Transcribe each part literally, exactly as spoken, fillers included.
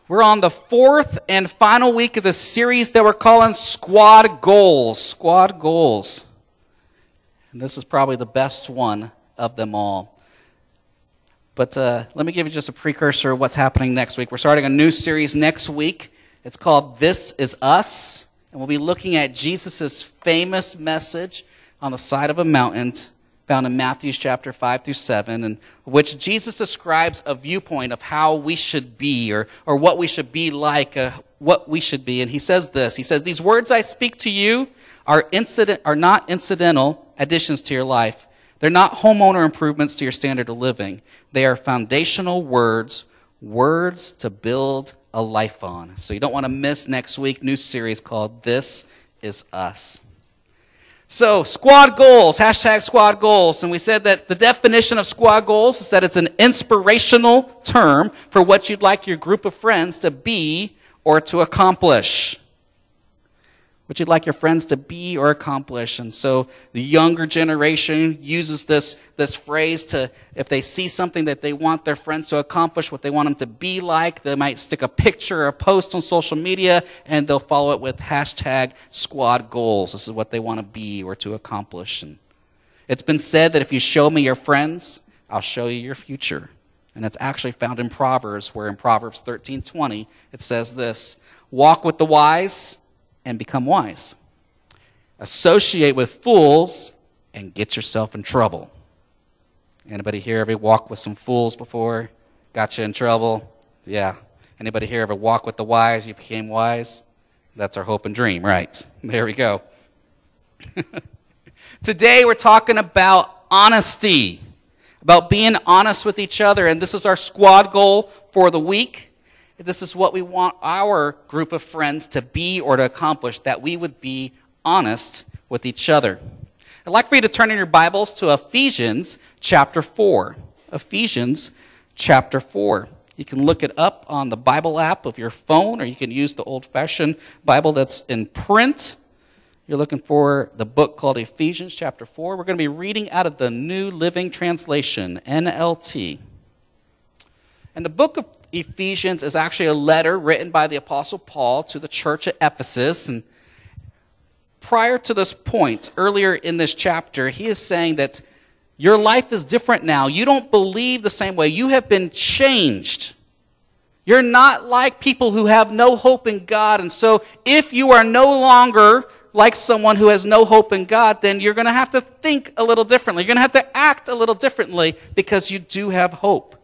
We're on the fourth and final week of the series that we're calling Squad Goals. Squad Goals. And this is probably the best one of them all. But uh, let me give you just a precursor of what's happening next week. We're starting a new series next week. It's called This Is Us. And we'll be looking at Jesus' famous message on the side of a mountain found in Matthew chapter five through seven, in which Jesus describes a viewpoint of how we should be, or, or what we should be like, uh, what we should be. And he says this, he says, "These words I speak to you are incident, are not incidental additions to your life. They're not homeowner improvements to your standard of living. They are foundational words, words to build a life on." So you don't want to miss next week, new series called This Is Us. So, squad goals, hashtag squad goals. And we said that the definition of squad goals is that it's an inspirational term for what you'd like your group of friends to be or to accomplish. What you'd like your friends to be or accomplish. And so the younger generation uses this, this phrase to, if they see something that they want their friends to accomplish, what they want them to be like, they might stick a picture or a post on social media, and they'll follow it with hashtag squad goals. This is what they want to be or to accomplish. And it's been said that if you show me your friends, I'll show you your future. And it's actually found in Proverbs, where in Proverbs thirteen twenty, it says this: "Walk with the wise and become wise. Associate with fools and get yourself in trouble." Anybody here ever walked with some fools before? Got you in trouble? Yeah. Anybody here ever walked with the wise? You became wise? That's our hope and dream, right? There we go. Today we're talking about honesty, about being honest with each other, and this is our squad goal for the week. This is what we want our group of friends to be or to accomplish, that we would be honest with each other. I'd like for you to turn in your Bibles to Ephesians chapter four. Ephesians chapter four. You can look it up on the Bible app of your phone, or you can use the old-fashioned Bible that's in print. You're looking for the book called Ephesians chapter four. We're going to be reading out of the New Living Translation, N L T. And the book of Ephesians is actually a letter written by the Apostle Paul to the church at Ephesus. And prior to this point, earlier in this chapter, he is saying that your life is different now. You don't believe the same way. You have been changed. You're not like people who have no hope in God. And so if you are no longer like someone who has no hope in God, then you're going to have to think a little differently. You're going to have to act a little differently because you do have hope.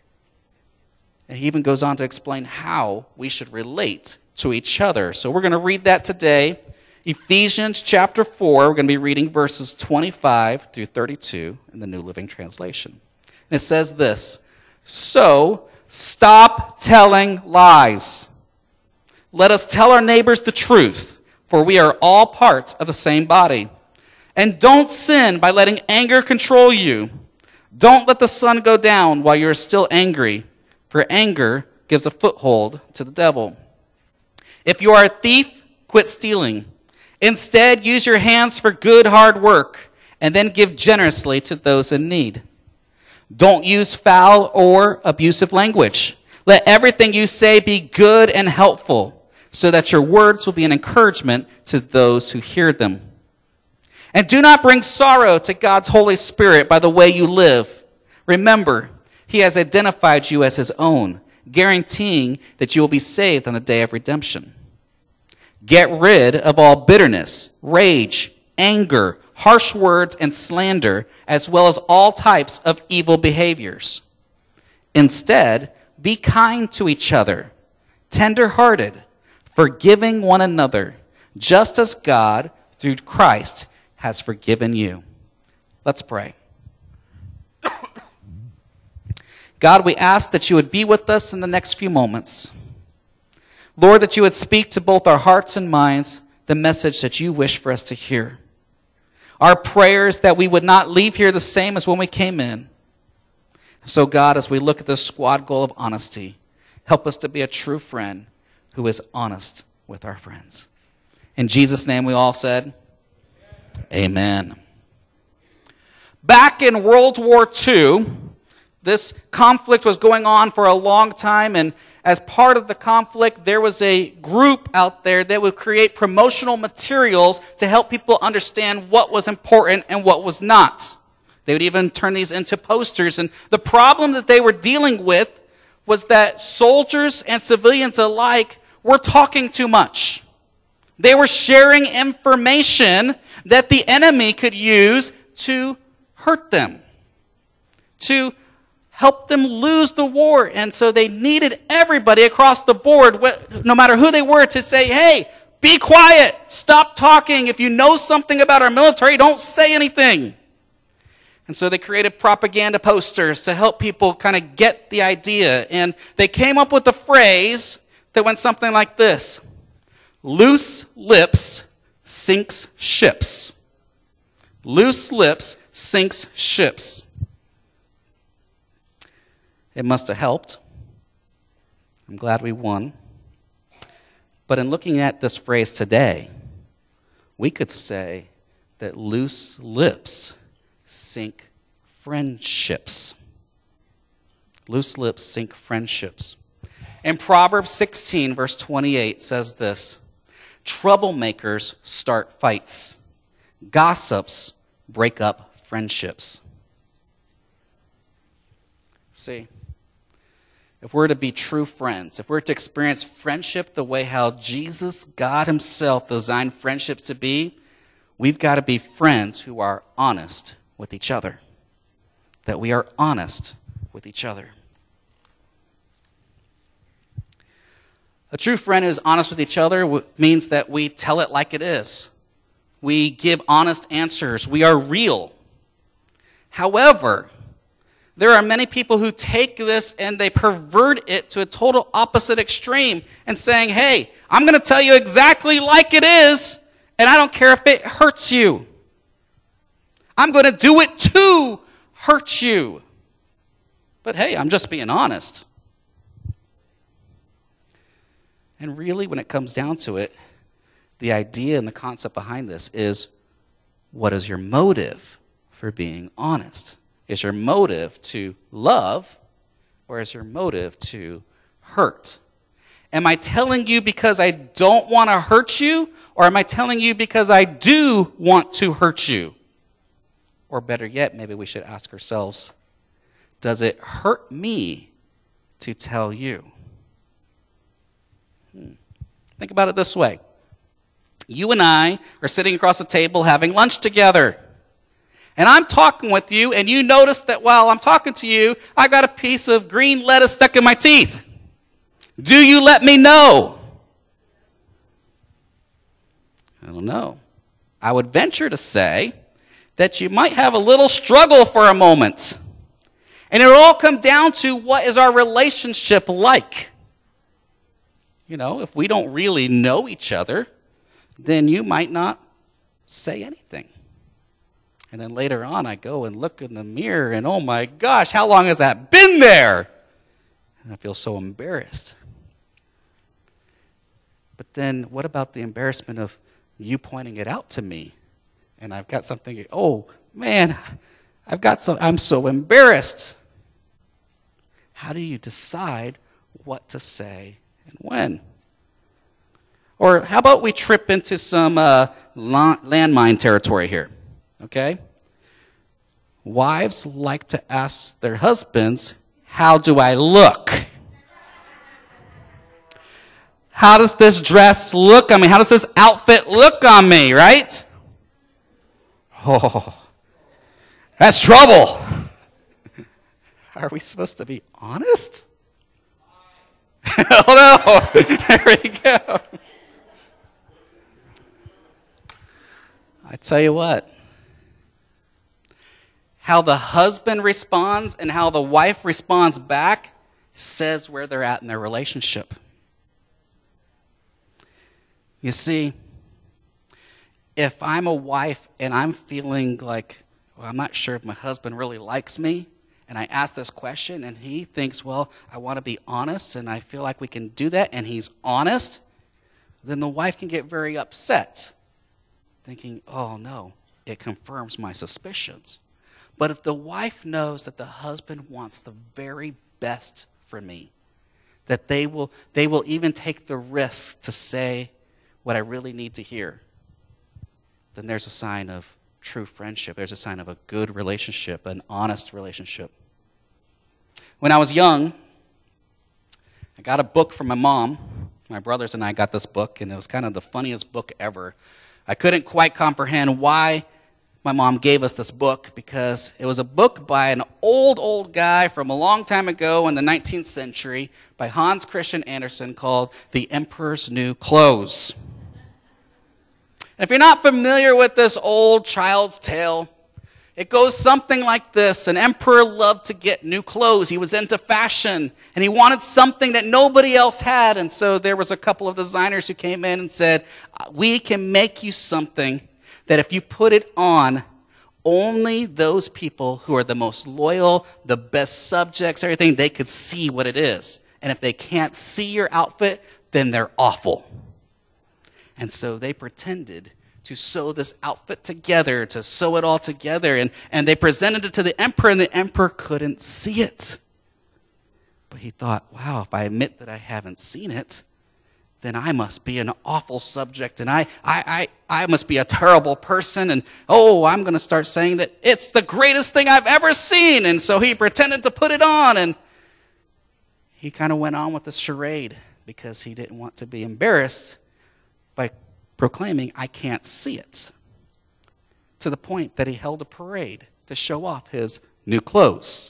And he even goes on to explain how we should relate to each other. So we're going to read that today. Ephesians chapter four, we're going to be reading verses twenty-five through thirty-two in the New Living Translation. And it says this: "So stop telling lies. Let us tell our neighbors the truth, for we are all parts of the same body. And don't sin by letting anger control you. Don't let the sun go down while you're still angry, for anger gives a foothold to the devil. If you are a thief, quit stealing. Instead, use your hands for good, hard work, and then give generously to those in need. Don't use foul or abusive language. Let everything you say be good and helpful, so that your words will be an encouragement to those who hear them. And do not bring sorrow to God's Holy Spirit by the way you live. Remember, He has identified you as His own, guaranteeing that you will be saved on the day of redemption. Get rid of all bitterness, rage, anger, harsh words, and slander, as well as all types of evil behaviors. Instead, be kind to each other, tender-hearted, forgiving one another, just as God, through Christ, has forgiven you." Let's pray. God, we ask that you would be with us in the next few moments. Lord, that you would speak to both our hearts and minds the message that you wish for us to hear. Our prayer is that we would not leave here the same as when we came in. So God, as we look at this squad goal of honesty, help us to be a true friend who is honest with our friends. In Jesus' name we all said, Amen. Back in World War Two, this conflict was going on for a long time, and as part of the conflict, there was a group out there that would create promotional materials to help people understand what was important and what was not. They would even turn these into posters. And the problem that they were dealing with was that soldiers and civilians alike were talking too much. They were sharing information that the enemy could use to hurt them, to help them lose the war. And so they needed everybody across the board, no matter who they were, to say, hey, be quiet, stop talking. If you know something about our military, don't say anything. And so they created propaganda posters to help people kind of get the idea. And they came up with a phrase that went something like this: loose lips sinks ships. Loose lips sinks ships. It must have helped. I'm glad we won. But in looking at this phrase today, we could say that loose lips sink friendships. Loose lips sink friendships. In Proverbs sixteen, verse twenty-eight says this: troublemakers start fights. Gossips break up friendships. See, if we're to be true friends, if we're to experience friendship the way how Jesus, God himself, designed friendships to be, we've got to be friends who are honest with each other. That we are honest with each other. A true friend who is honest with each other means that we tell it like it is. We give honest answers. We are real. However, there are many people who take this and they pervert it to a total opposite extreme and saying, hey, I'm going to tell you exactly like it is, and I don't care if it hurts you. I'm going to do it to hurt you. But hey, I'm just being honest. And really, when it comes down to it, the idea and the concept behind this is, what is your motive for being honest? Is your motive to love, or is your motive to hurt? Am I telling you because I don't want to hurt you, or am I telling you because I do want to hurt you? Or better yet, maybe we should ask ourselves, does it hurt me to tell you? Hmm. Think about it this way. You and I are sitting across the table having lunch together. And I'm talking with you, and you notice that while I'm talking to you, I got a piece of green lettuce stuck in my teeth. Do you let me know? I don't know. I would venture to say that you might have a little struggle for a moment. And it will all come down to, what is our relationship like? You know, if we don't really know each other, then you might not say anything. And then later on, I go and look in the mirror, and oh my gosh, how long has that been there? And I feel so embarrassed. But then what about the embarrassment of you pointing it out to me? And I've got something, oh man, I've got some, I'm so embarrassed. How do you decide what to say and when? Or how about we trip into some uh, landmine territory here, okay? Wives like to ask their husbands, how do I look? How does this dress look on me? How does this outfit look on me, right? Oh, that's trouble. Are we supposed to be honest? Oh no, there we go. I tell you what, how the husband responds and how the wife responds back says where they're at in their relationship. You see, if I'm a wife and I'm feeling like, well, I'm not sure if my husband really likes me, and I ask this question and he thinks, well, I want to be honest and I feel like we can do that, and he's honest, then the wife can get very upset, thinking, oh no, it confirms my suspicions. But if the wife knows that the husband wants the very best for me, that they will, they will even take the risk to say what I really need to hear, then there's a sign of true friendship. There's a sign of a good relationship, an honest relationship. When I was young, I got a book from my mom. My brothers and I got this book, and it was kind of the funniest book ever. I couldn't quite comprehend why my mom gave us this book, because it was a book by an old, old guy from a long time ago in the nineteenth century by Hans Christian Andersen called The Emperor's New Clothes. And if you're not familiar with this old child's tale, it goes something like this. An emperor loved to get new clothes. He was into fashion, and he wanted something that nobody else had. And so there was a couple of designers who came in and said, we can make you something that if you put it on, only those people who are the most loyal, the best subjects, everything, they could see what it is. And if they can't see your outfit, then they're awful. And so they pretended to sew this outfit together, to sew it all together. And, and they presented it to the emperor, and the emperor couldn't see it. But he thought, wow, if I admit that I haven't seen it, then I must be an awful subject, and I, I, I, I must be a terrible person, and oh, I'm going to start saying that it's the greatest thing I've ever seen. And so he pretended to put it on, and he kind of went on with this charade because he didn't want to be embarrassed by proclaiming, I can't see it, to the point that he held a parade to show off his new clothes.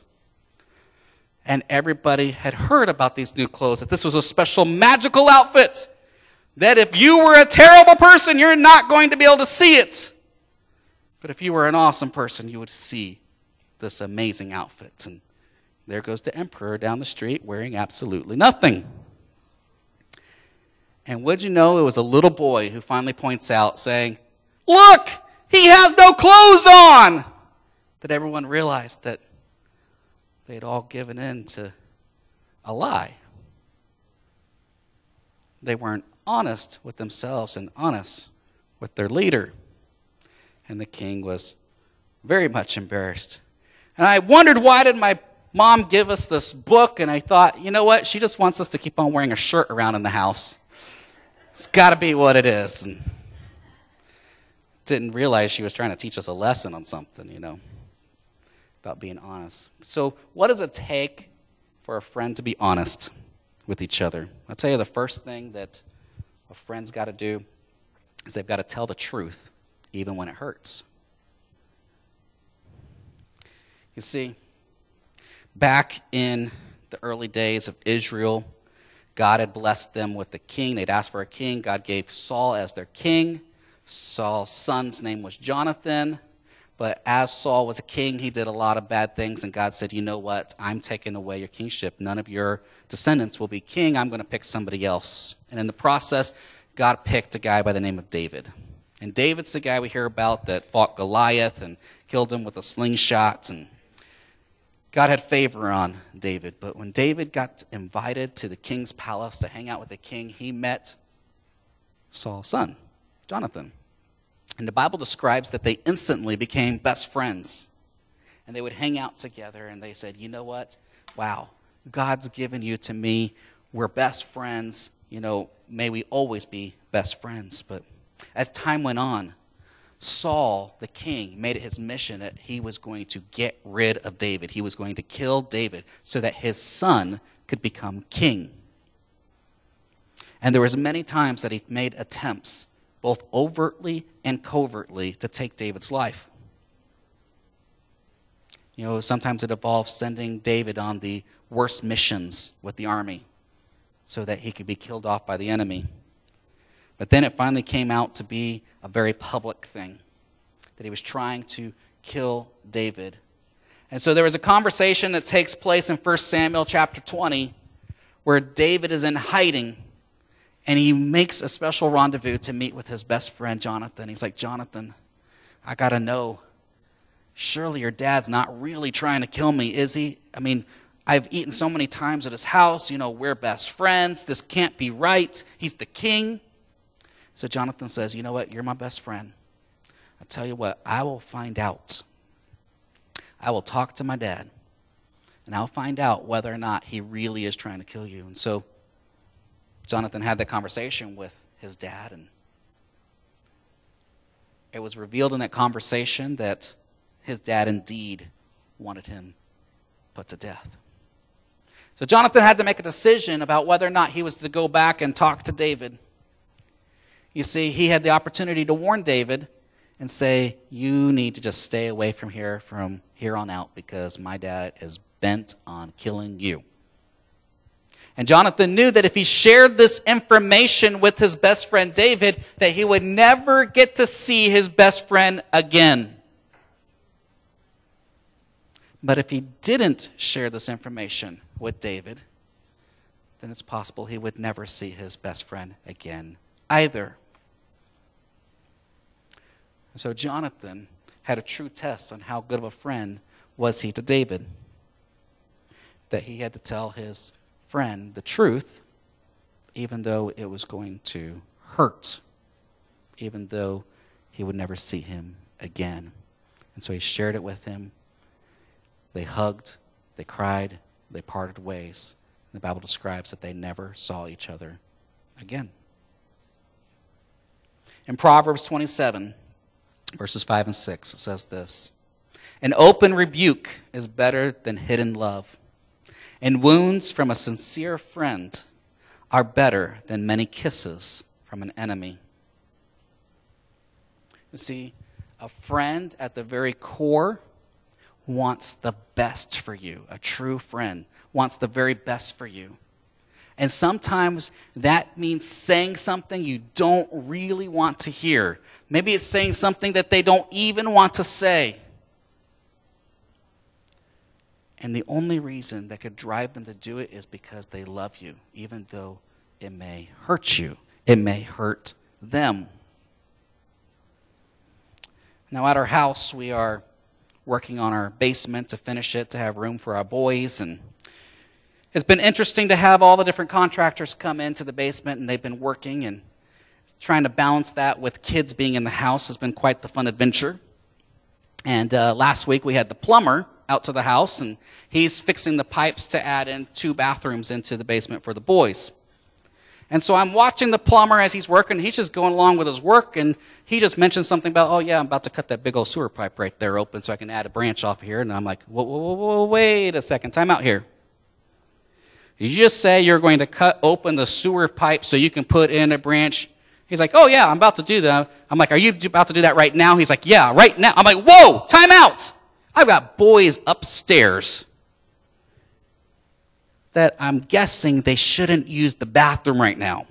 And everybody had heard about these new clothes, that this was a special magical outfit, that if you were a terrible person, you're not going to be able to see it. But if you were an awesome person, you would see this amazing outfit. And there goes the emperor down the street wearing absolutely nothing. And would you know, it was a little boy who finally points out, saying, look, he has no clothes on! That everyone realized that they'd all given in to a lie. They weren't honest with themselves and honest with their leader. And the king was very much embarrassed. And I wondered, why did my mom give us this book? And I thought, you know what? She just wants us to keep on wearing a shirt around in the house. It's got to be what it is. And didn't realize she was trying to teach us a lesson on something, you know, about being honest. So what does it take for a friend to be honest with each other? I'll tell you, the first thing that a friend's got to do is they've got to tell the truth, even when it hurts. You see, back in the early days of Israel, God had blessed them with a king. They'd asked for a king. God gave Saul as their king. Saul's son's name was Jonathan. But as Saul was a king, he did a lot of bad things. And God said, you know what? I'm taking away your kingship. None of your descendants will be king. I'm going to pick somebody else. And in the process, God picked a guy by the name of David. And David's the guy we hear about that fought Goliath and killed him with a slingshot. And God had favor on David. But when David got invited to the king's palace to hang out with the king, he met Saul's son, Jonathan. And the Bible describes that they instantly became best friends. And they would hang out together, and they said, you know what? Wow, God's given you to me. We're best friends. You know, may we always be best friends. But as time went on, Saul, the king, made it his mission that he was going to get rid of David. He was going to kill David so that his son could become king. And there was many times that he made attempts, both overtly and covertly, to take David's life. You know, sometimes it involved sending David on the worst missions with the army so that he could be killed off by the enemy. But then it finally came out to be a very public thing, that he was trying to kill David. And so there was a conversation that takes place in First Samuel chapter twenty where David is in hiding, and he makes a special rendezvous to meet with his best friend Jonathan. He's like, Jonathan, I got to know, surely your dad's not really trying to kill me, is he? I mean, I've eaten so many times at his house. You know, we're best friends. This can't be right. He's the king. So Jonathan says, you know what? You're my best friend. I'll tell you what, I will find out. I will talk to my dad. and I'll find out whether or not he really is trying to kill you. And so Jonathan had that conversation with his dad, and it was revealed in that conversation that his dad indeed wanted him put to death. So Jonathan had to make a decision about whether or not he was to go back and talk to David. You see, he had the opportunity to warn David and say, you need to just stay away from here from here on out because my dad is bent on killing you. And Jonathan knew that if he shared this information with his best friend David, that he would never get to see his best friend again. But if he didn't share this information with David, then it's possible he would never see his best friend again either. So Jonathan had a true test on how good of a friend was he to David. That he had to tell his friend the truth, even though it was going to hurt, even though he would never see him again. And so he shared it with him. They hugged, they cried, they parted ways. The Bible describes that they never saw each other again. In Proverbs twenty-seven, verses five and six, it says this: an open rebuke is better than hidden love, and wounds from a sincere friend are better than many kisses from an enemy. You see, a friend at the very core wants the best for you. A true friend wants the very best for you. And sometimes that means saying something you don't really want to hear. Maybe it's saying something that they don't even want to say. And the only reason that could drive them to do it is because they love you, even though it may hurt you. It may hurt them. Now at our house, we are working on our basement to finish it, to have room for our boys. And it's been interesting to have all the different contractors come into the basement, and they've been working, and trying to balance that with kids being in the house has been quite the fun adventure. And uh, last week we had the plumber out to the house, and he's fixing the pipes to add in two bathrooms into the basement for the boys. And so I'm watching the plumber as he's working. He's just going along with his work, and he just mentioned something about, oh yeah, I'm about to cut that big old sewer pipe right there open so I can add a branch off here. And I'm like, whoa, whoa, whoa, whoa, wait a second, time out here. Did you just say you're going to cut open the sewer pipe so you can put in a branch? He's like, oh yeah, I'm about to do that. I'm like, are you about to do that right now? He's like, yeah, right now. I'm like, whoa, time out. I've got boys upstairs that I'm guessing they shouldn't use the bathroom right now.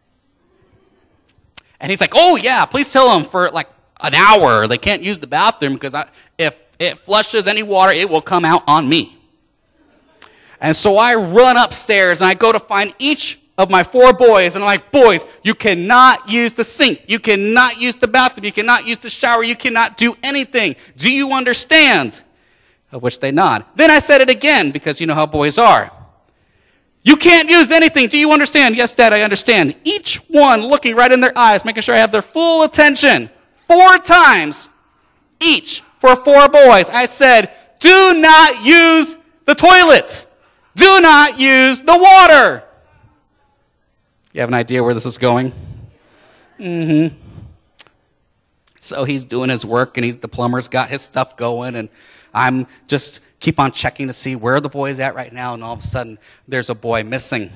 And he's like, oh yeah, please tell them for like an hour they can't use the bathroom because I, if it flushes any water, it will come out on me. And so I run upstairs and I go to find each of my four boys, and I'm like, boys, you cannot use the sink. You cannot use the bathroom. You cannot use the shower. You cannot do anything. Do you understand? Of which they nod. Then I said it again because you know how boys are. You can't use anything. Do you understand? Yes, Dad, I understand. Each one looking right in their eyes, making sure I have their full attention. Four times each for four boys. I said, do not use the toilet. Do not use the water. You have an idea where this is going? Mm-hmm. So he's doing his work, and he's the plumber's got his stuff going, and I'm just keep on checking to see where the boy's at right now, and all of a sudden, there's a boy missing.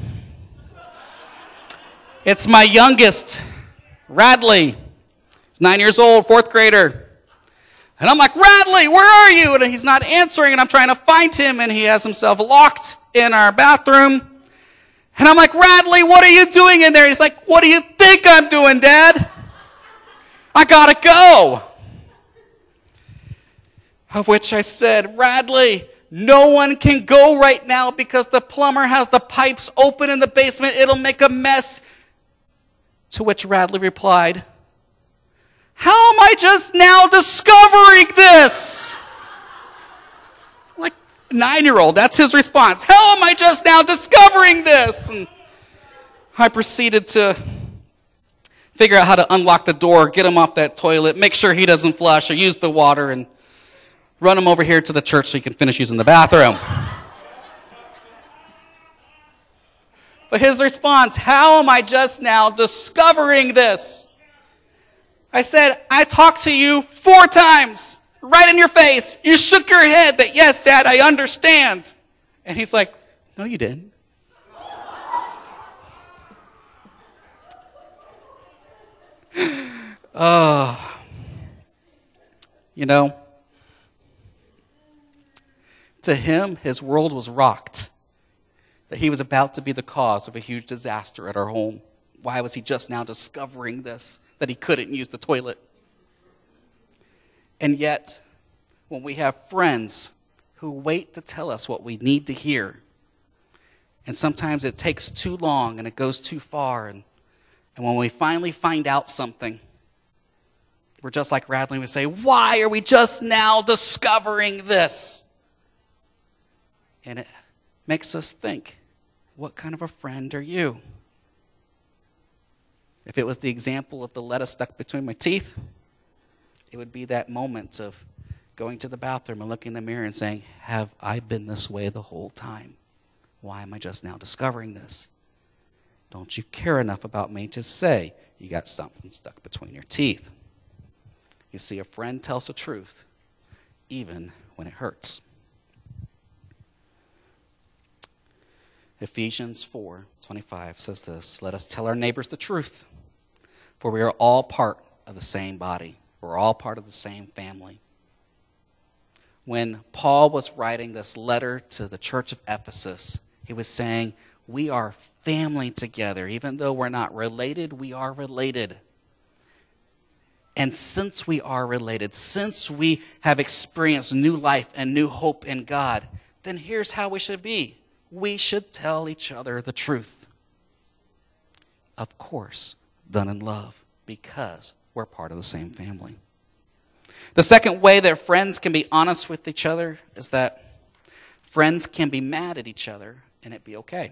It's my youngest, Radley. He's nine years old, fourth grader. And I'm like, Radley, where are you? And he's not answering, and I'm trying to find him, and he has himself locked in our bathroom. And I'm like, Radley, what are you doing in there? He's like, what do you think I'm doing, Dad? I gotta go. Of which I said, Radley, no one can go right now because the plumber has the pipes open in the basement. It'll make a mess. To which Radley replied, how am I just now discovering this? Like a nine-year-old, that's his response. How am I just now discovering this? And I proceeded to figure out how to unlock the door, get him off that toilet, make sure he doesn't flush or use the water, and run him over here to the church so he can finish using the bathroom. But his response, how am I just now discovering this? I said, I talked to you four times, right in your face. You shook your head that, yes, Dad, I understand. And he's like, no, you didn't. Oh, you know, to him, his world was rocked, that he was about to be the cause of a huge disaster at our home. Why was he just now discovering this, that he couldn't use the toilet? And yet, when we have friends who wait to tell us what we need to hear, and sometimes it takes too long and it goes too far, and, and when we finally find out something, we're just like Radley. We say, why are we just now discovering this? And it makes us think, what kind of a friend are you? If it was the example of the lettuce stuck between my teeth, it would be that moment of going to the bathroom and looking in the mirror and saying, have I been this way the whole time? Why am I just now discovering this? Don't you care enough about me to say you got something stuck between your teeth? You see, a friend tells the truth, even when it hurts. Ephesians four twenty-five says this, let us tell our neighbors the truth, for we are all part of the same body. We're all part of the same family. When Paul was writing this letter to the church of Ephesus, he was saying, we are family together. Even though we're not related, we are related. And since we are related, since we have experienced new life and new hope in God, then here's how we should be. We should tell each other the truth. Of course, done in love, because we're part of the same family. The second way that friends can be honest with each other is that friends can be mad at each other and it be okay.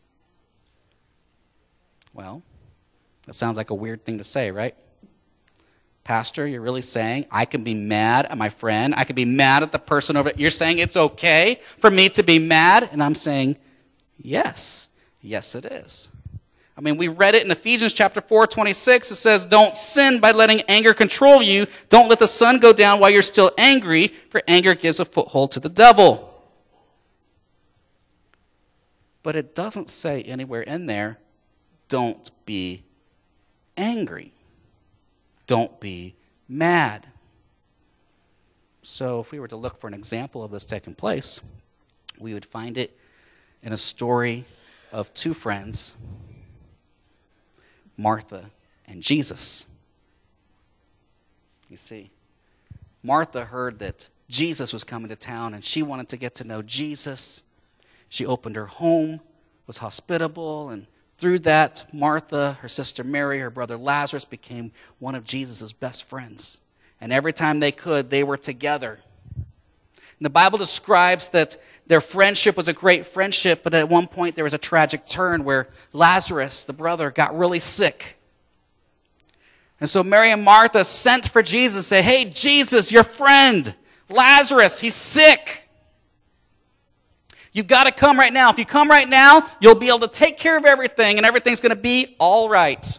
Well, that sounds like a weird thing to say, right? Pastor, you're really saying I can be mad at my friend? I can be mad at the person over there? You're saying it's okay for me to be mad? And I'm saying, yes. Yes, it is. I mean, we read it in Ephesians chapter four, twenty-six. It says, don't sin by letting anger control you. Don't let the sun go down while you're still angry, for anger gives a foothold to the devil. But it doesn't say anywhere in there, don't be angry. Don't be mad. So if we were to look for an example of this taking place, we would find it in a story of two friends, Martha and Jesus. You see, Martha heard that Jesus was coming to town and she wanted to get to know Jesus. She opened her home, was hospitable, and through that, Martha, her sister Mary, her brother Lazarus became one of Jesus' best friends. And every time they could, they were together. And the Bible describes that their friendship was a great friendship, but at one point there was a tragic turn where Lazarus, the brother, got really sick. And so Mary and Martha sent for Jesus and said, hey, Jesus, your friend, Lazarus, he's sick. You've got to come right now. If you come right now, you'll be able to take care of everything, and everything's going to be all right.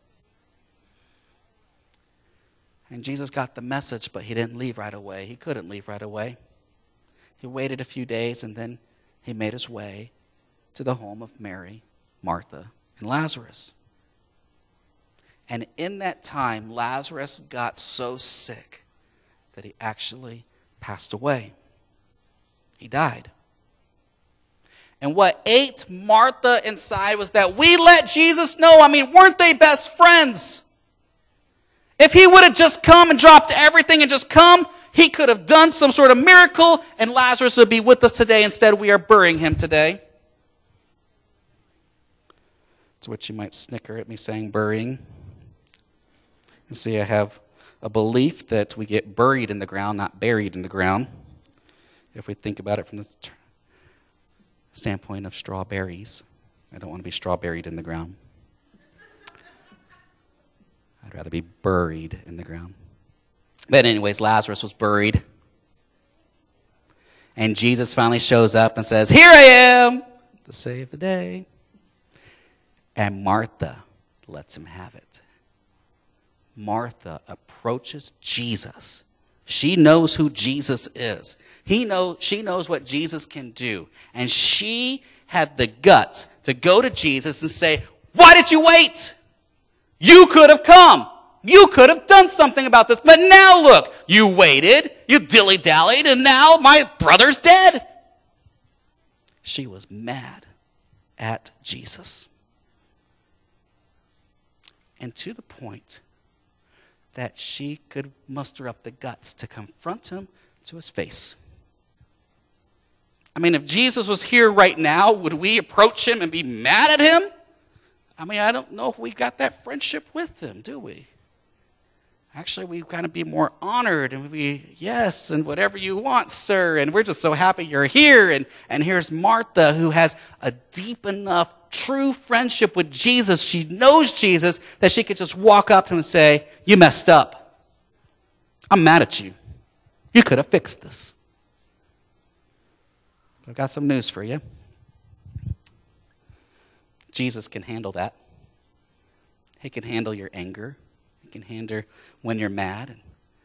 And Jesus got the message, but he didn't leave right away. He couldn't leave right away. He waited a few days, and then he made his way to the home of Mary, Martha, and Lazarus. And in that time, Lazarus got so sick that he actually passed away. He died. And what ate Martha inside was that we let Jesus know. I mean, weren't they best friends? If he would have just come and dropped everything and just come, he could have done some sort of miracle and Lazarus would be with us today. Instead, we are burying him today. To which you might snicker at me saying burying. You see, I have a belief that we get buried in the ground, not buried in the ground. If we think about it from the standpoint of strawberries. I don't want to be strawberried in the ground. I'd rather be buried in the ground. But anyways, Lazarus was buried. And Jesus finally shows up and says, here I am to save the day. And Martha lets him have it. Martha approaches Jesus. She knows who Jesus is. He know, she knows what Jesus can do. And she had the guts to go to Jesus and say, why did you wait? You could have come. You could have done something about this. But now look, you waited, you dilly-dallied, and now my brother's dead. She was mad at Jesus. And to the point that she could muster up the guts to confront him to his face. I mean, if Jesus was here right now, would we approach him and be mad at him? I mean, I don't know if we got that friendship with him, do we? Actually, we kind of be more honored and we, yes, and whatever you want, sir. And we're just so happy you're here. And, and here's Martha, who has a deep enough, true friendship with Jesus. She knows Jesus that she could just walk up to him and say, you messed up. I'm mad at you. You could have fixed this. I've got some news for you. Jesus can handle that. He can handle your anger. He can handle when you're mad.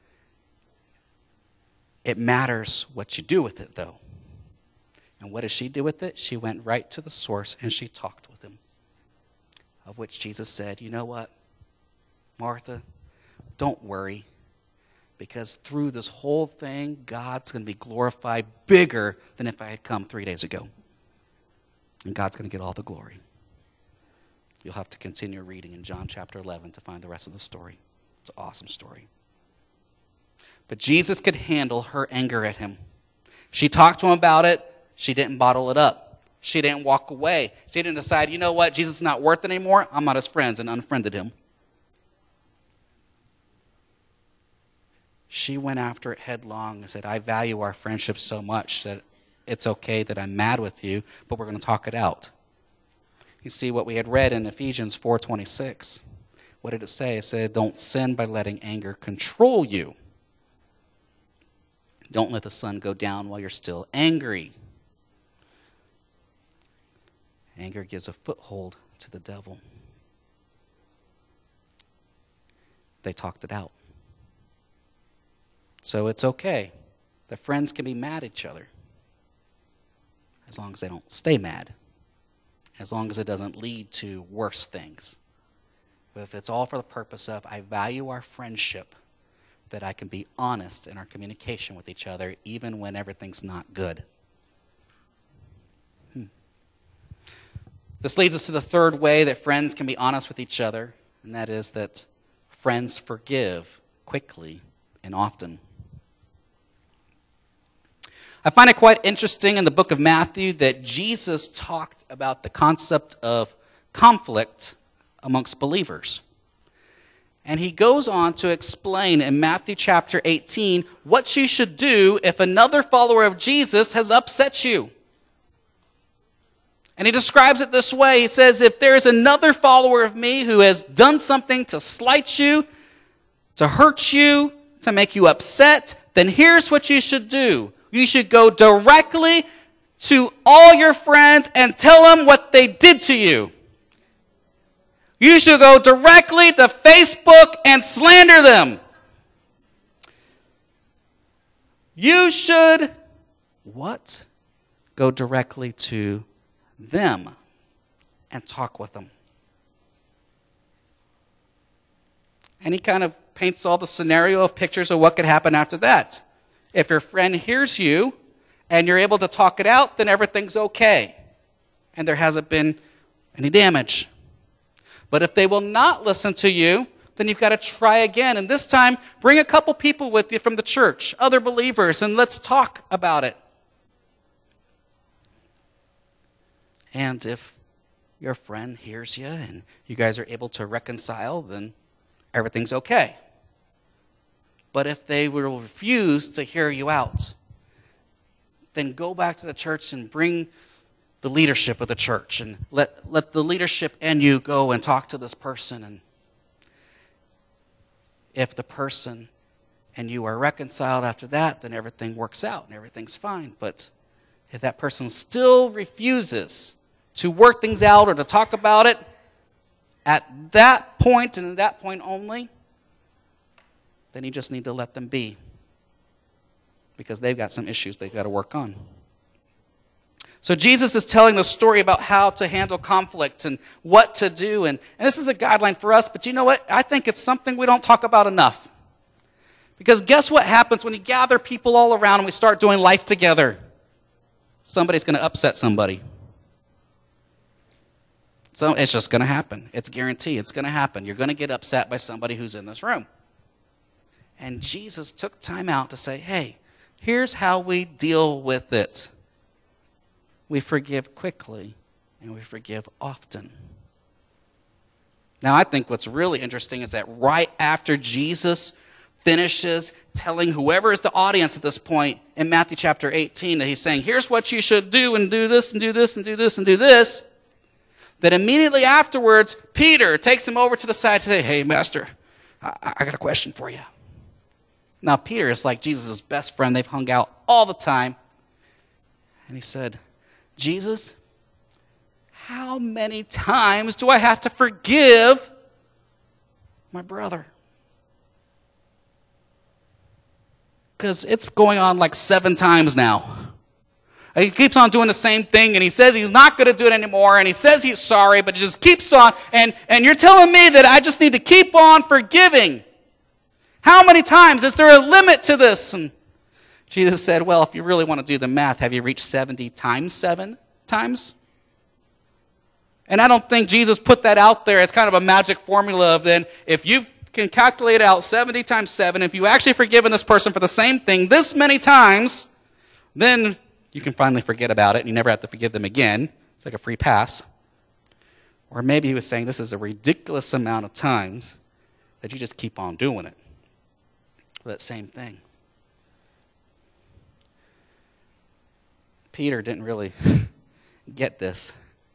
It matters what you do with it, though. And what did she do with it? She went right to the source and she talked with him. Of which Jesus said, you know what, Martha, don't worry. Because through this whole thing, God's going to be glorified bigger than if I had come three days ago. And God's going to get all the glory. You'll have to continue reading in John chapter eleven to find the rest of the story. It's an awesome story. But Jesus could handle her anger at him. She talked to him about it. She didn't bottle it up. She didn't walk away. She didn't decide, you know what, Jesus is not worth it anymore. I'm not his friends, and unfriended him. She went after it headlong and said, I value our friendship so much that it's okay that I'm mad with you, but we're going to talk it out. You see what we had read in Ephesians four twenty-six. What did it say? It said, don't sin by letting anger control you. Don't let the sun go down while you're still angry. Anger gives a foothold to the devil. They talked it out. So it's okay that friends can be mad at each other as long as they don't stay mad, as long as it doesn't lead to worse things. But if it's all for the purpose of, I value our friendship, that I can be honest in our communication with each other, even when everything's not good. Hmm. This leads us to the third way that friends can be honest with each other, and that is that friends forgive quickly and often. I find it quite interesting in the book of Matthew that Jesus talked about the concept of conflict amongst believers. And he goes on to explain in Matthew chapter eighteen what you should do if another follower of Jesus has upset you. And he describes it this way. He says, if there is another follower of me who has done something to slight you, to hurt you, to make you upset, then here's what you should do. You should go directly to all your friends and tell them what they did to you. You should go directly to Facebook and slander them. You should, what? Go directly to them and talk with them. And he kind of paints all the scenario of pictures of what could happen after that. If your friend hears you and you're able to talk it out, then everything's okay. And there hasn't been any damage. But if they will not listen to you, then you've got to try again. And this time, bring a couple people with you from the church, other believers, and let's talk about it. And if your friend hears you and you guys are able to reconcile, then everything's okay. But if they will refuse to hear you out, then go back to the church and bring the leadership of the church and let, let the leadership and you go and talk to this person. And if the person and you are reconciled after that, then everything works out and everything's fine. But if that person still refuses to work things out or to talk about it, at that point and at that point only, then you just need to let them be, because they've got some issues they've got to work on. So Jesus is telling the story about how to handle conflict and what to do. And, and this is a guideline for us, but you know what? I think it's something we don't talk about enough. Because guess what happens when you gather people all around and we start doing life together? Somebody's going to upset somebody. So it's just going to happen. It's guaranteed. It's going to happen. You're going to get upset by somebody who's in this room. And Jesus took time out to say, hey, here's how we deal with it. We forgive quickly and we forgive often. Now, I think what's really interesting is that right after Jesus finishes telling whoever is the audience at this point in Matthew chapter eighteen that he's saying, here's what you should do and do this and do this and do this and do this, that immediately afterwards, Peter takes him over to the side to say, hey, Master, I, I got a question for you. Now, Peter is like Jesus' best friend. They've hung out all the time. And he said, Jesus, how many times do I have to forgive my brother? Because it's going on like seven times now. He keeps on doing the same thing, and he says he's not going to do it anymore, and he says he's sorry, but he just keeps on. And, and you're telling me that I just need to keep on forgiving. How many times? Is there a limit to this? And Jesus said, well, if you really want to do the math, have you reached seventy times seven times? And I don't think Jesus put that out there as kind of a magic formula of then, if you can calculate out seventy times seven, if you actually forgiven this person for the same thing this many times, then you can finally forget about it and you never have to forgive them again. It's like a free pass. Or maybe he was saying this is a ridiculous amount of times that you just keep on doing it. That same thing. Peter didn't really get this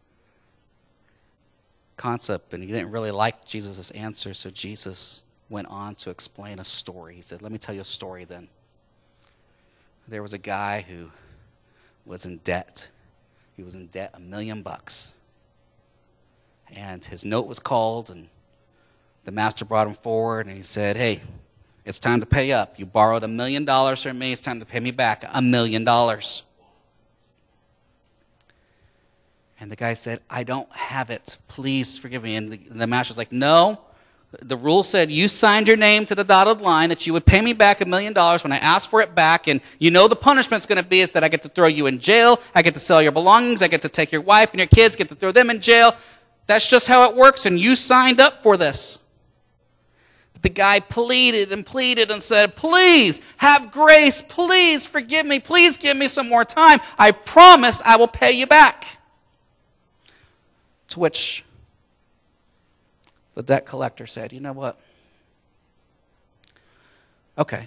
concept, and he didn't really like Jesus' answer, so Jesus went on to explain a story. He said, let me tell you a story then. There was a guy who was in debt. He was in debt a million bucks. And his note was called, and the master brought him forward, and he said, hey, it's time to pay up. You borrowed a million dollars from me. It's time to pay me back a million dollars. And the guy said, I don't have it. Please forgive me. And the, the master was like, no. The rule said you signed your name to the dotted line that you would pay me back a million dollars when I asked for it back. And you know the punishment's going to be is that I get to throw you in jail. I get to sell your belongings. I get to take your wife and your kids, get to throw them in jail. That's just how it works. And you signed up for this. The guy pleaded and pleaded and said, please have grace. Please forgive me. Please give me some more time. I promise I will pay you back. To which the debt collector said, you know what? Okay.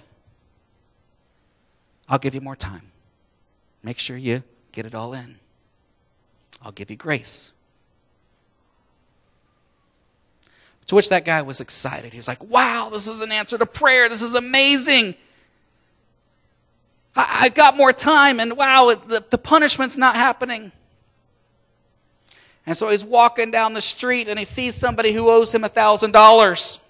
I'll give you more time. Make sure you get it all in. I'll give you grace. To which that guy was excited. He was like, wow, this is an answer to prayer. This is amazing. I, I got more time, and wow, the, the punishment's not happening. And so he's walking down the street, and he sees somebody who owes him one thousand dollars.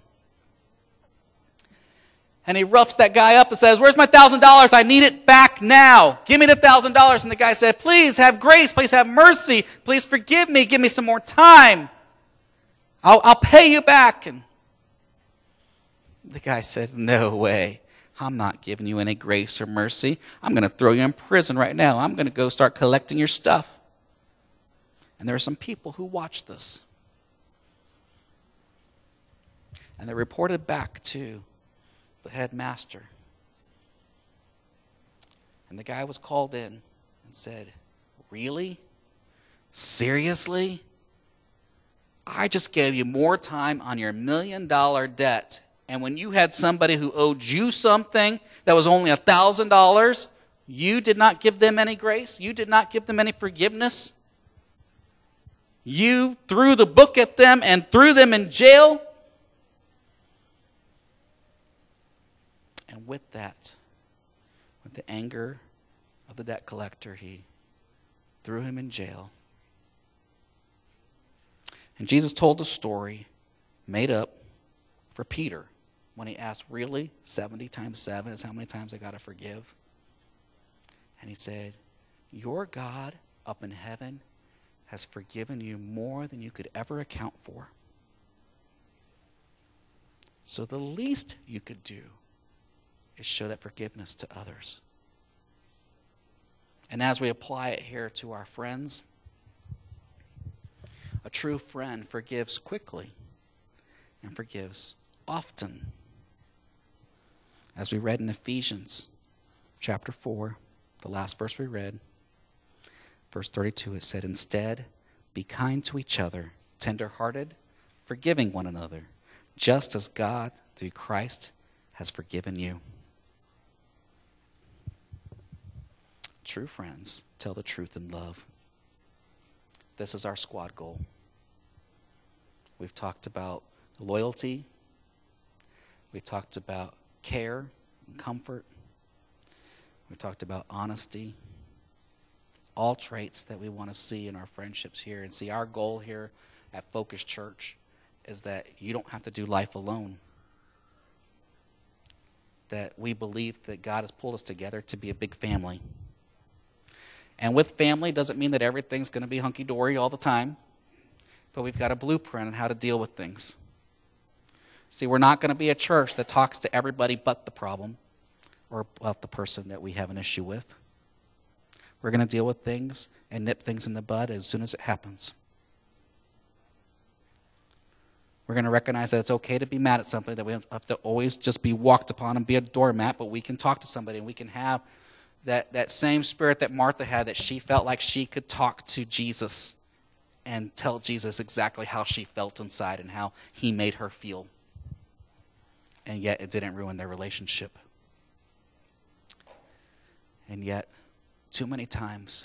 And he roughs that guy up and says, where's my one thousand dollars? I need it back now. Give me the one thousand dollars. And the guy said, please have grace. Please have mercy. Please forgive me. Give me some more time. I'll, I'll pay you back. And the guy said, no way. I'm not giving you any grace or mercy. I'm going to throw you in prison right now. I'm going to go start collecting your stuff. And there are some people who watched this. And they reported back to the headmaster. And the guy was called in and said, really? Seriously? I just gave you more time on your million dollar debt. And when you had somebody who owed you something that was only one thousand dollars, you did not give them any grace? You did not give them any forgiveness? You threw the book at them and threw them in jail? And with that, with the anger of the debt collector, he threw him in jail. And Jesus told a story made up for Peter when he asked, really, seventy times seven is how many times I got to forgive? And he said, your God up in heaven has forgiven you more than you could ever account for. So the least you could do is show that forgiveness to others. And as we apply it here to our friends, a true friend forgives quickly and forgives often. As we read in Ephesians chapter four, the last verse we read, verse thirty-two, it said, instead, be kind to each other, tender-hearted, forgiving one another, just as God, through Christ, has forgiven you. True friends tell the truth in love. This is our squad goal. We've talked about loyalty. We talked about care and comfort. We talked about honesty. All traits that we want to see in our friendships here. And see, our goal here at Focus Church is that you don't have to do life alone. That we believe that God has pulled us together to be a big family. And with family doesn't mean that everything's going to be hunky-dory all the time. But we've got a blueprint on how to deal with things. See, we're not going to be a church that talks to everybody but the problem or about the person that we have an issue with. We're going to deal with things and nip things in the bud as soon as it happens. We're going to recognize that it's okay to be mad at somebody, that we have to always just be walked upon and be a doormat, but we can talk to somebody and we can have that, that same spirit that Martha had, that she felt like she could talk to Jesus and tell Jesus exactly how she felt inside and how he made her feel. And yet it didn't ruin their relationship. And yet, too many times,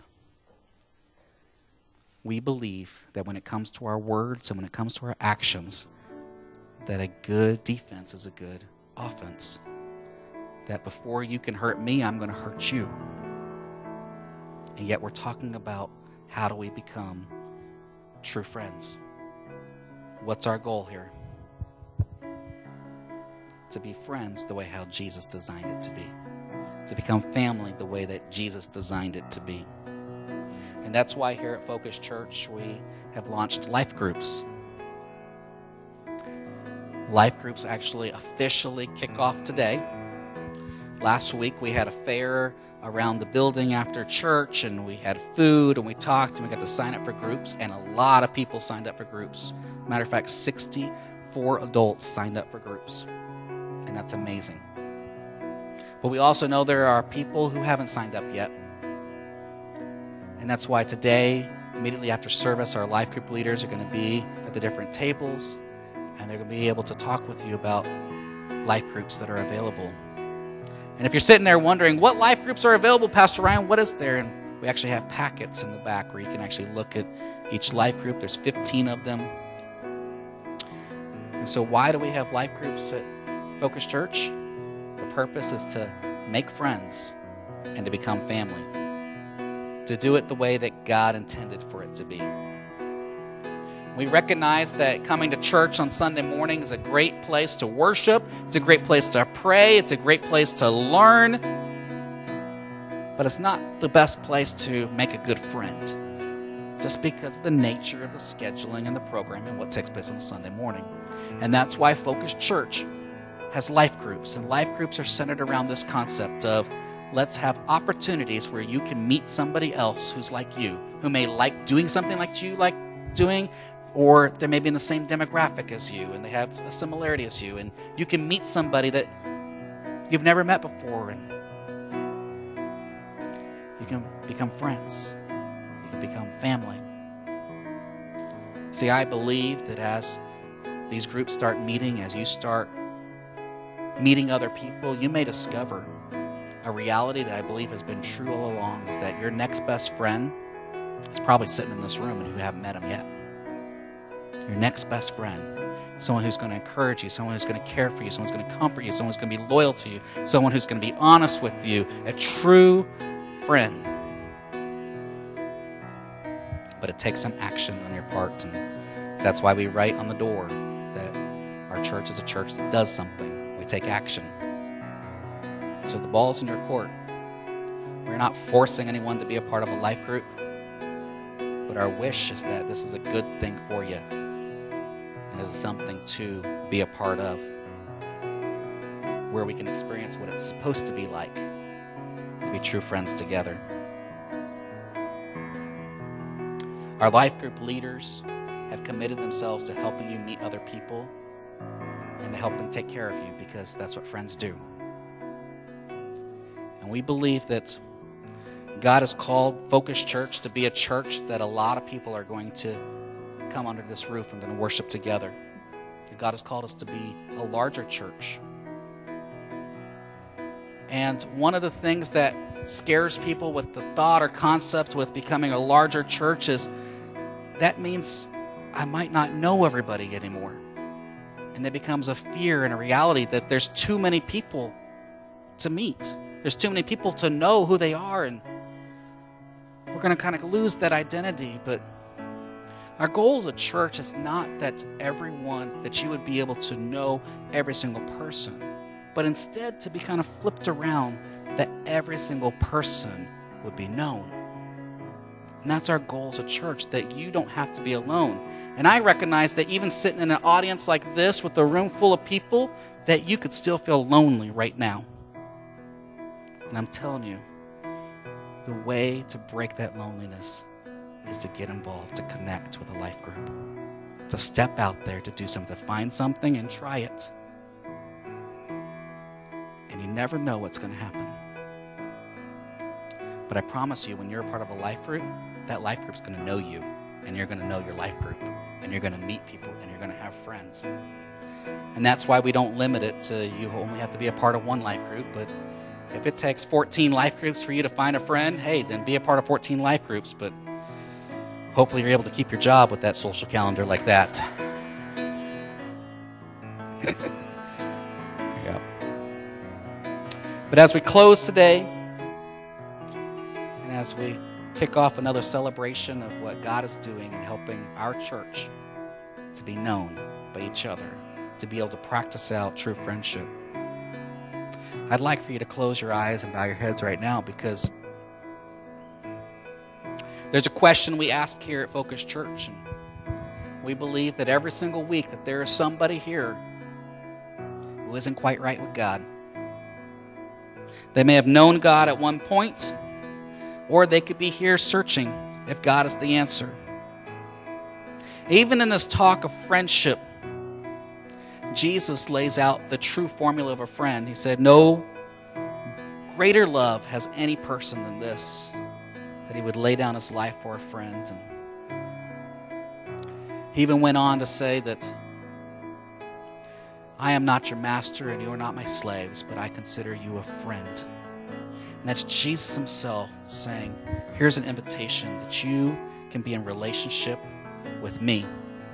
we believe that when it comes to our words and when it comes to our actions, that a good defense is a good offense. That before you can hurt me, I'm going to hurt you. And yet we're talking about how do we become true friends. What's our goal here? To be friends the way how Jesus designed it to be. To become family the way that Jesus designed it to be. And that's why here at Focus Church we have launched life groups. Life groups actually officially kick off today. Last week we had a fair around the building after church, and we had food, and we talked, and we got to sign up for groups, and a lot of people signed up for groups. Matter of fact, sixty-four adults signed up for groups, and that's amazing. But we also know there are people who haven't signed up yet, and that's why today, immediately after service, our life group leaders are going to be at the different tables, and they're going to be able to talk with you about life groups that are available. And if you're sitting there wondering, what life groups are available, Pastor Ryan, what is there? And we actually have packets in the back where you can actually look at each life group. There's fifteen of them. And so why do we have life groups at Focus Church? The purpose is to make friends and to become family. To do it the way that God intended for it to be. We recognize that coming to church on Sunday morning is a great place to worship. It's a great place to pray. It's a great place to learn. But it's not the best place to make a good friend, just because of the nature of the scheduling and the programming, what takes place on Sunday morning. And that's why Focus Church has life groups. And life groups are centered around this concept of let's have opportunities where you can meet somebody else who's like you, who may like doing something like you like doing, or they may be in the same demographic as you, and they have a similarity as you, and you can meet somebody that you've never met before, and you can become friends. You can become family. See, I believe that as these groups start meeting, as you start meeting other people, you may discover a reality that I believe has been true all along, is that your next best friend is probably sitting in this room and you haven't met him yet. Your next best friend, someone who's going to encourage you, someone who's going to care for you, someone who's going to comfort you, someone who's going to be loyal to you, someone who's going to be honest with you, a true friend. But it takes some action on your part, and That's why we write on the door that our church is a church that does something. We take action. So the ball's in your court. We're not forcing anyone to be a part of a life group, but our wish is that this is a good thing for you and is something to be a part of, where we can experience what it's supposed to be like to be true friends together. Our life group leaders have committed themselves to helping you meet other people and to helping take care of you, because that's what friends do. And we believe that God has called Focus Church to be a church that a lot of people are going to come under this roof and going to worship together. And God has called us to be a larger church. And one of the things that scares people with the thought or concept with becoming a larger church is that means I might not know everybody anymore. And it becomes a fear and a reality that there's too many people to meet. There's too many people to know who they are, and we're going to kind of lose that identity. But our goal as a church is not that everyone, that you would be able to know every single person, but instead to be kind of flipped around, that every single person would be known. And that's our goal as a church, that you don't have to be alone. And I recognize that even sitting in an audience like this with a room full of people, that you could still feel lonely right now. And I'm telling you, the way to break that loneliness is to get involved, to connect with a life group, to step out there, to do something, to find something and try it. And you never know what's going to happen. But I promise you, when you're a part of a life group, that life group's going to know you, and you're going to know your life group, and you're going to meet people, and you're going to have friends. And that's why we don't limit it to you only have to be a part of one life group. But if it takes fourteen life groups for you to find a friend, hey, then be a part of fourteen life groups. But hopefully you're able to keep your job with that social calendar like that. Yep. But as we close today, and as we kick off another celebration of what God is doing and helping our church to be known by each other, to be able to practice out true friendship, I'd like for you to close your eyes and bow your heads right now, because there's a question we ask here at Focus Church. And we believe that every single week that there is somebody here who isn't quite right with God. They may have known God at one point, or they could be here searching if God is the answer. Even in this talk of friendship, Jesus lays out the true formula of a friend. He said, no greater love has any person than this, that he would lay down his life for a friend. And he even went on to say that I am not your master and you are not my slaves, but I consider you a friend. And that's Jesus himself saying, here's an invitation that you can be in relationship with me.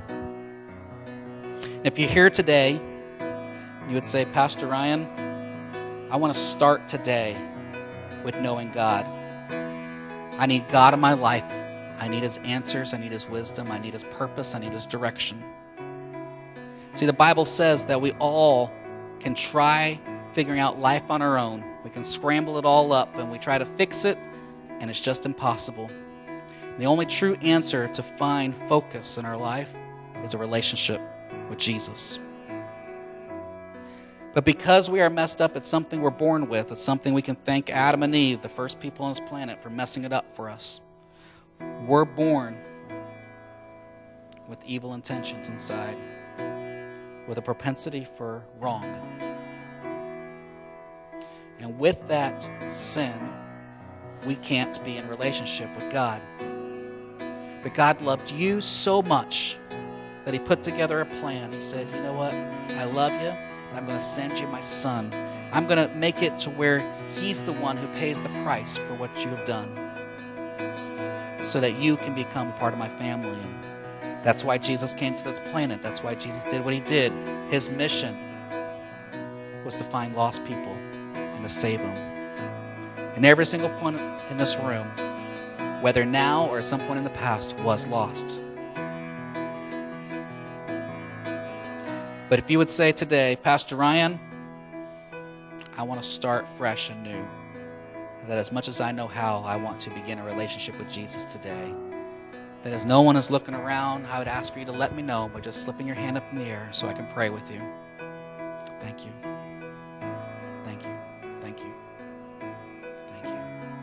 And if you're here today, you would say, Pastor Ryan, I want to start today with knowing God. I need God in my life. I need his answers. I need his wisdom. I need his purpose. I need his direction. See, the Bible says that we all can try figuring out life on our own. We can scramble it all up and we try to fix it, and it's just impossible. And the only true answer to find focus in our life is a relationship with Jesus. But because we are messed up, it's something we're born with. It's something we can thank Adam and Eve, the first people on this planet, for messing it up for us. We're born with evil intentions inside, with a propensity for wrong. And with that sin, we can't be in relationship with God. But God loved you so much that he put together a plan. He said, you know what? I love you, and I'm going to send you my son. I'm going to make it to where he's the one who pays the price for what you have done, so that you can become part of my family. And that's why Jesus came to this planet. That's why Jesus did what he did. His mission was to find lost people and to save them. And every single point in this room, whether now or at some point in the past, was lost. But if you would say today, Pastor Ryan, I want to start fresh and new. That as much as I know how, I want to begin a relationship with Jesus today. That as no one is looking around, I would ask for you to let me know by just slipping your hand up in the air so I can pray with you. Thank you. Thank you. Thank you. Thank you.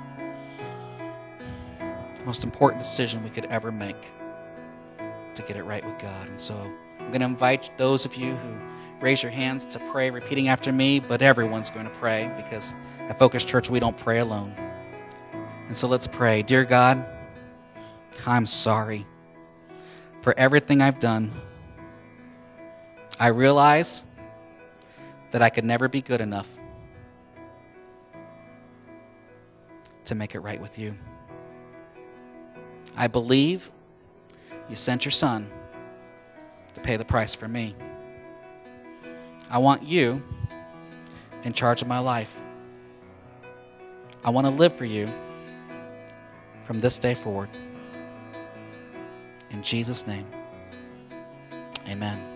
The most important decision we could ever make to get it right with God. And so I'm going to invite those of you who raise your hands to pray, repeating after me, but everyone's going to pray because at Focus Church, we don't pray alone. And so let's pray. Dear God, I'm sorry for everything I've done. I realize that I could never be good enough to make it right with you. I believe you sent your son to pay the price for me. I want you in charge of my life. I want to live for you from this day forward. In Jesus' name, amen.